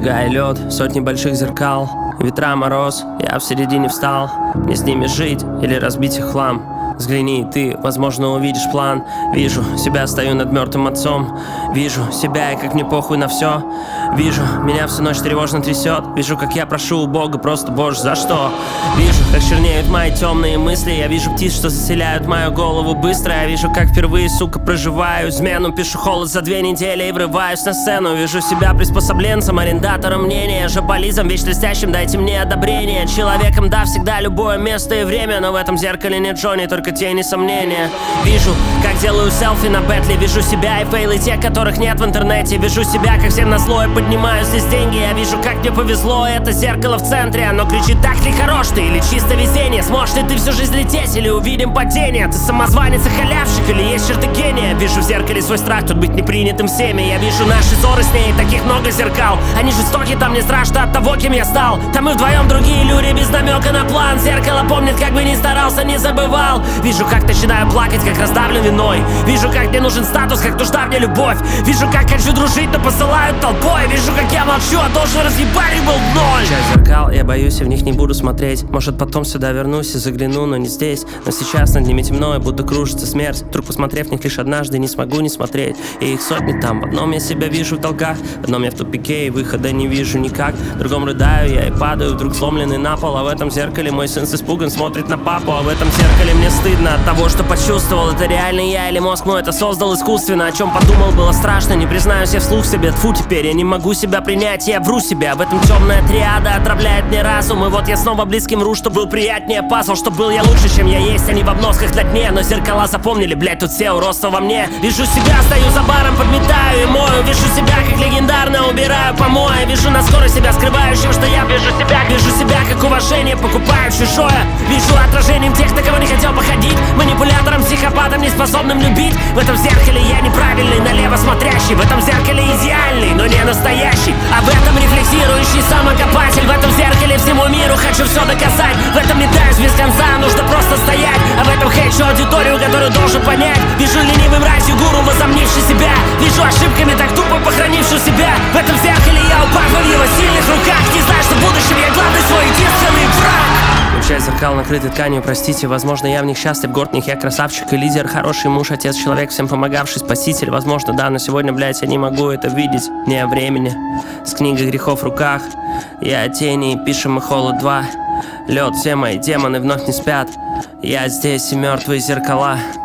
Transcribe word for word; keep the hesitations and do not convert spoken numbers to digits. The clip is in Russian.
Снега и лед, сотни больших зеркал, ветра, мороз, я в середине встал. Мне с ними жить или разбить их в хлам? Взгляни, ты, возможно, увидишь план. Вижу себя, стою над мертвым отцом. Вижу себя, и как мне похуй на все. Вижу, меня всю ночь тревожно трясет. Вижу, как я прошу у Бога просто, Боже, за что? Вижу, как чернеют мои темные мысли. Я вижу птиц, что заселяют мою голову быстро. Я вижу, как впервые, сука, проживаю измену. Пишу холод за две недели и врываюсь на сцену. Вижу себя приспособленцем, арендатором мнения, жополизом, вечно блестящим, дайте мне одобрение. Человеком, да, всегда любое место и время. Но в этом зеркале нет Джонни, только тени сомнения. Вижу, как делаю селфи на бэтле. Вижу себя и фейлы тех, которых нет в интернете. Вижу себя, как всем назло я поднимаю здесь деньги. Я вижу, как мне повезло, это зеркало в центре. Оно кричит: так ли хорош ты или чисто везение? Сможешь ли ты всю жизнь лететь или увидим падение? Ты самозванец и халявщик или есть черты гения? Вижу в зеркале свой страх, тут быть непринятым всеми. Я вижу наши ссоры с ней, таких много зеркал. Они жестоки, там не страшно от того, кем я стал. Там мы вдвоем другие люди без намека на план. Зеркало помнит, как бы ни старался, не забывал. Вижу, как начинаю плакать, как раздавлен виной. Вижу, как мне нужен статус, как нужна мне любовь. Вижу, как хочу дружить, но посылают толпой. Вижу, как я молчу, а должен разъебать их был в ноль. Часть зеркал, я боюсь, я в них не буду смотреть. Может, потом сюда вернусь и загляну, но не здесь. Но сейчас над ними темно, и будто кружится смерть. Вдруг, посмотрев в них лишь однажды, не смогу не смотреть. И их сотни там. В одном я себя вижу в долгах, в одном я в тупике, и выхода не вижу никак. В другом рыдаю я и падаю, вдруг сломленный на пол. А в этом зеркале мой сын с испугом смотрит на папу. А в этом зеркале мне стыдно от того, что почувствовал. Это реально я или мозг мой это создал искусственно? О чем подумал, было страшно, не признаюсь я вслух себе. Тьфу, теперь я не могу себя принять, я вру себя. В этом темная триада отравляет мне разум. И вот я снова близким вру, что был приятнее пазл, что был я лучше, чем я есть, а не в обносках на дне. Но зеркала запомнили, блять, тут все уродство во мне. Вижу себя, стою за баром, подметаю и мою. Вижу себя, как легендарно убираю помои. Вижу на скорость себя скрывающим, что я вижу себя. Вижу себя, как уважение покупаю чужое. Вижу отражением тех, на кого не хотел походить. Манипулятором, психопатом, неспособным любить. В этом зеркале я неправильный, налево смотрящий. В этом зеркале идеальный, но не настоящий. А в этом рефлексирующий самокопатель. В этом зеркале всему миру хочу все доказать. В этом метаюсь без конца, нужно просто стоять. А в этом хейчу аудиторию, которую должен понять. Вижу ленивый мразь, гуру, возомнивший себя. Вижу ошибками так тупо похоронившую себя. В этом зеркале я упахну в его сильных руках. Не знаю, что в будущем я главный свой единственный враг. Часть зеркал накрыты тканью, простите. Возможно, я в них счастлив, горд в них я красавчик и лидер. Хороший муж, отец, человек, всем помогавший, спаситель. Возможно, да, но сегодня, блядь, я не могу это видеть. Не о времени, с книгой грехов в руках. Я о тени, пишем мы холод два. Лед, все мои демоны вновь не спят. Я здесь и мертвые зеркала.